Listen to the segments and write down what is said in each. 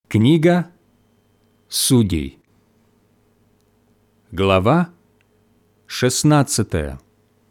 Книга Судей. Глава 16.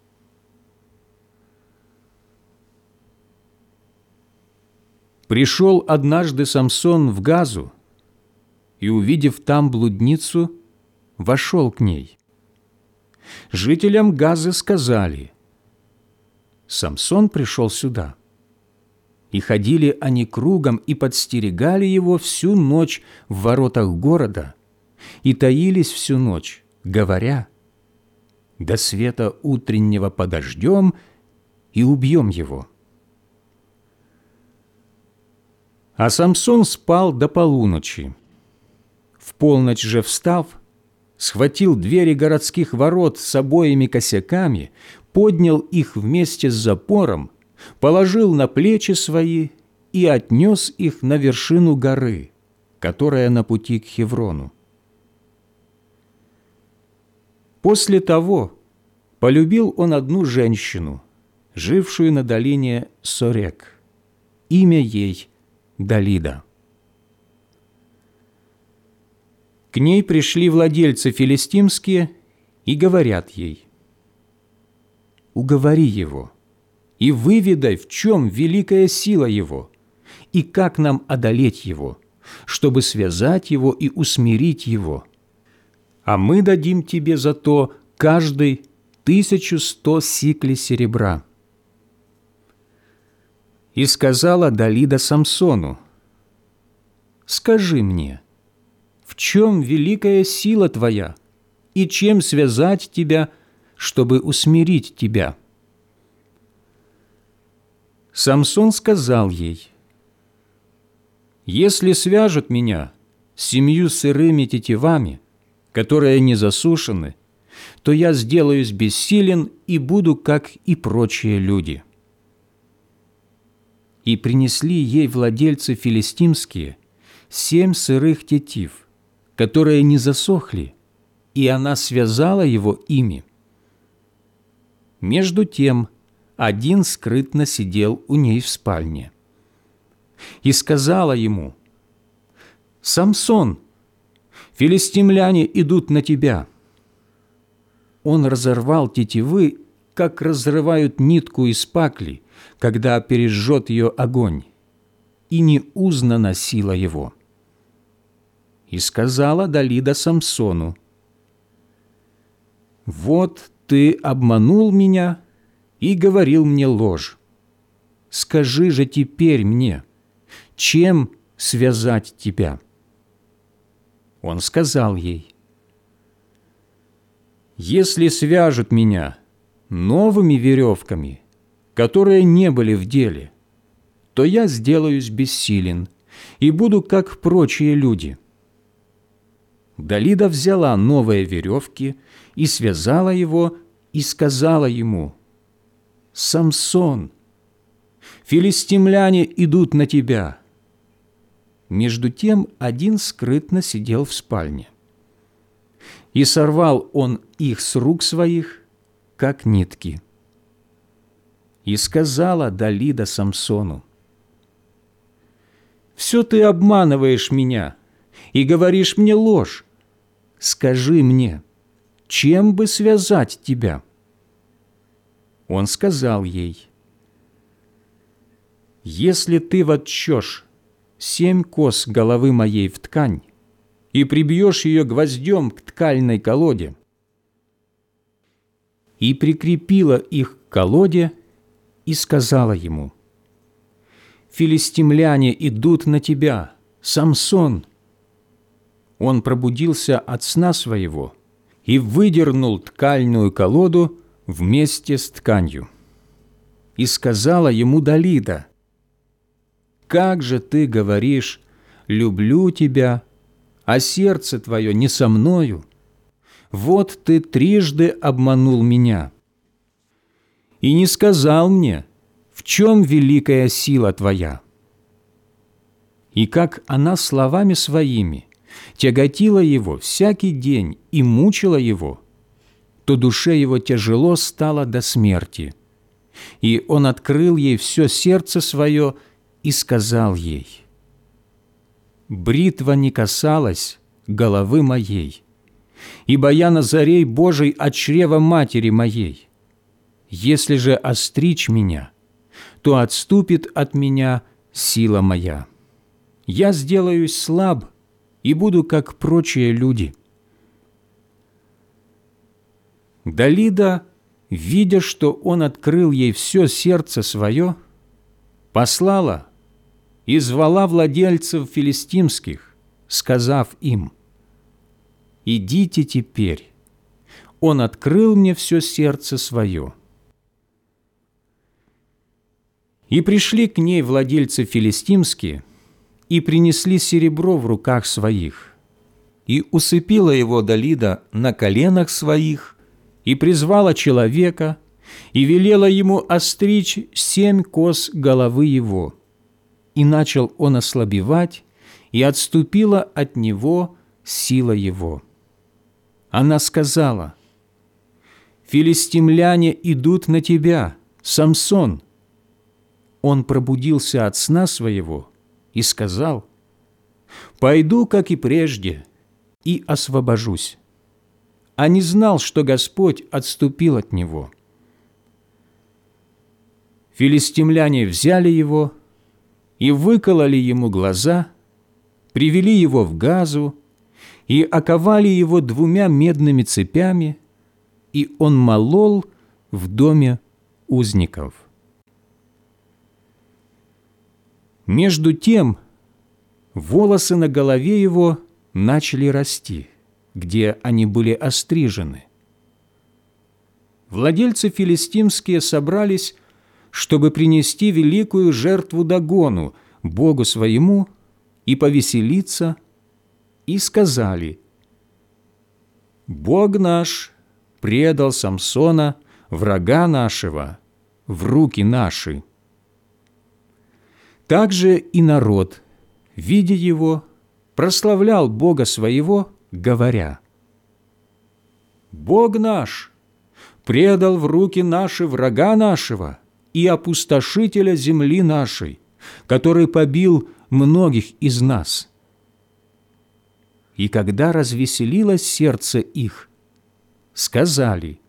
Пришел однажды Самсон в Газу и, увидев там блудницу, вошел к ней. Жителям Газы сказали: «Самсон пришел сюда». И ходили они кругом и подстерегали его всю ночь в воротах города и таились всю ночь, говоря: «До света утреннего подождем и убьем его». А Самсон спал до полуночи. В полночь же встав, схватил двери городских ворот с обоими косяками, поднял их вместе с запором, положил на плечи свои и отнес их на вершину горы, которая на пути к Хеврону. После того полюбил он одну женщину, жившую на долине Сорек. Имя ей Далида. К ней пришли владельцы филистимские и говорят ей: «Уговори его и выведай, в чем великая сила его, и как нам одолеть его, чтобы связать его и усмирить его. А мы дадим тебе за то каждый 1100 сиклей серебра». И сказала Далида Самсону: «Скажи мне, в чем великая сила твоя, и чем связать тебя, чтобы усмирить тебя?» Самсон сказал ей: «Если свяжут меня 7 сырыми тетивами, которые не засушены, то я сделаюсь бессилен и буду, как и прочие люди». И принесли ей владельцы филистимские 7 сырых тетив, которые не засохли, и она связала его ими. Между тем один скрытно сидел у ней в спальне. И сказала ему: «Самсон, филистимляне идут на тебя». Он разорвал тетивы, как разрывают нитку из пакли, когда пережжет ее огонь, и не узнана сила его. И сказала Далида Самсону: «Вот ты обманул меня и говорил мне ложь. Скажи же теперь мне, чем связать тебя?» Он сказал ей: «Если свяжут меня новыми веревками, которые не были в деле, то я сделаюсь бессилен и буду, как прочие люди». Далида взяла новые веревки и связала его, и сказала ему: «Самсон, филистимляне идут на тебя». Между тем один скрытно сидел в спальне. И сорвал он их с рук своих, как нитки. И сказала Далида Самсону: «Все ты обманываешь меня и говоришь мне ложь. Скажи мне, чем бы связать тебя?» Он сказал ей: «Если ты вотчешь 7 кос головы моей в ткань и прибьешь ее гвоздем к ткальной колоде». И прикрепила их к колоде и сказала ему: «Филистимляне идут на тебя, Самсон». Он пробудился от сна своего и выдернул ткальную колоду вместе с тканью. И сказала ему Далида: «Как же ты говоришь: люблю тебя, а сердце твое не со мною? Вот ты трижды обманул меня и не сказал мне, в чем великая сила твоя». И как она словами своими тяготила его всякий день и мучила его, то душе его тяжело стало до смерти. И он открыл ей все сердце свое и сказал ей: бритва не касалась головы моей, ибо я Назарей Божий от чрева матери моей. Если же остричь меня, то отступит от меня сила моя. Я сделаюсь слаб и буду, как прочие люди». Далида, видя, что он открыл ей все сердце свое, послала и звала владельцев филистимских, сказав им: «Идите теперь, он открыл мне все сердце свое». И пришли к ней владельцы филистимские, и принесли серебро в руках своих. И усыпила его Далида на коленах своих, и призвала человека, и велела ему остричь 7 кос головы его. И начал он ослабевать, и отступила от него сила его. Она сказала: «Филистимляне идут на тебя, Самсон». Он пробудился от сна своего и сказал: «Пойду, как и прежде, и освобожусь». А не знал, что Господь отступил от него. Филистимляне взяли его и выкололи ему глаза, привели его в Газу и оковали его 2 медными цепями, и он молол в доме узников. Между тем волосы на голове его начали расти, где они были острижены. Владельцы филистимские собрались, чтобы принести великую жертву Дагону, богу своему, и повеселиться, и сказали: «Бог наш предал Самсона, врага нашего, в руки наши». Также и народ, видя его, прославлял Бога своего, говоря: «Бог наш предал в руки наши врага нашего и опустошителя земли нашей, который побил многих из нас». И когда развеселилось сердце их, сказали: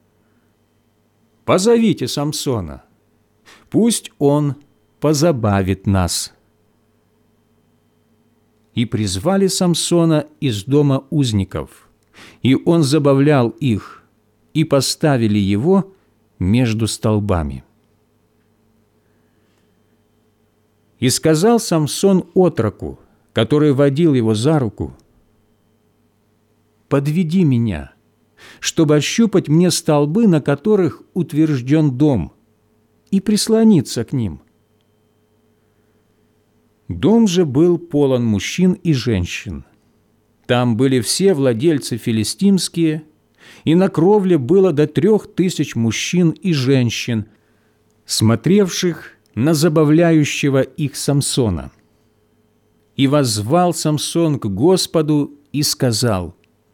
«Позовите Самсона, пусть он позабавит нас». И призвали Самсона из дома узников, и он забавлял их, и поставили его между столбами. И сказал Самсон отроку, который водил его за руку: «Подведи меня, чтобы ощупать мне столбы, на которых утвержден дом, и прислониться к ним». Дом же был полон мужчин и женщин. Там были все владельцы филистимские, и на кровле было до 3000 мужчин и женщин, смотревших на забавляющего их Самсона. И воззвал Самсон к Господу и сказал: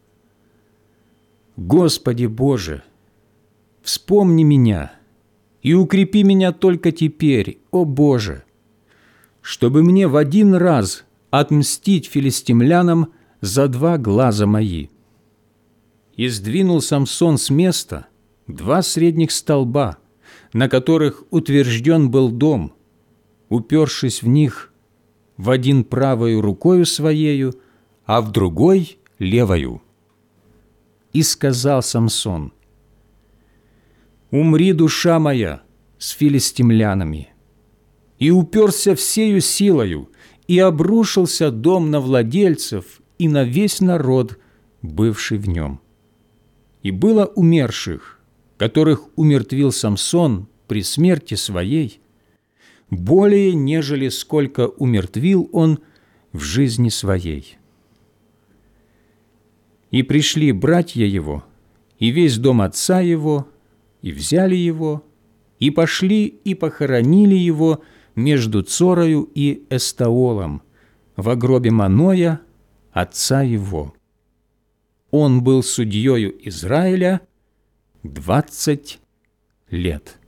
«Господи Боже, вспомни меня и укрепи меня только теперь, о Боже, чтобы мне в один раз отмстить филистимлянам за 2 глаза мои». И сдвинул Самсон с места 2 средних столба, на которых утвержден был дом, упершись в них в один правою рукою своею, а в другой левою. И сказал Самсон: «Умри, душа моя, с филистимлянами». И уперся всею силою, и обрушился дом на владельцев и на весь народ, бывший в нем. И было умерших, которых умертвил Самсон при смерти своей, более, нежели сколько умертвил он в жизни своей. И пришли братья его, и весь дом отца его, и взяли его, и пошли и похоронили его между Цорою и Эстаолом, во гробе Маноя, отца его. Он был судьею Израиля 20 лет.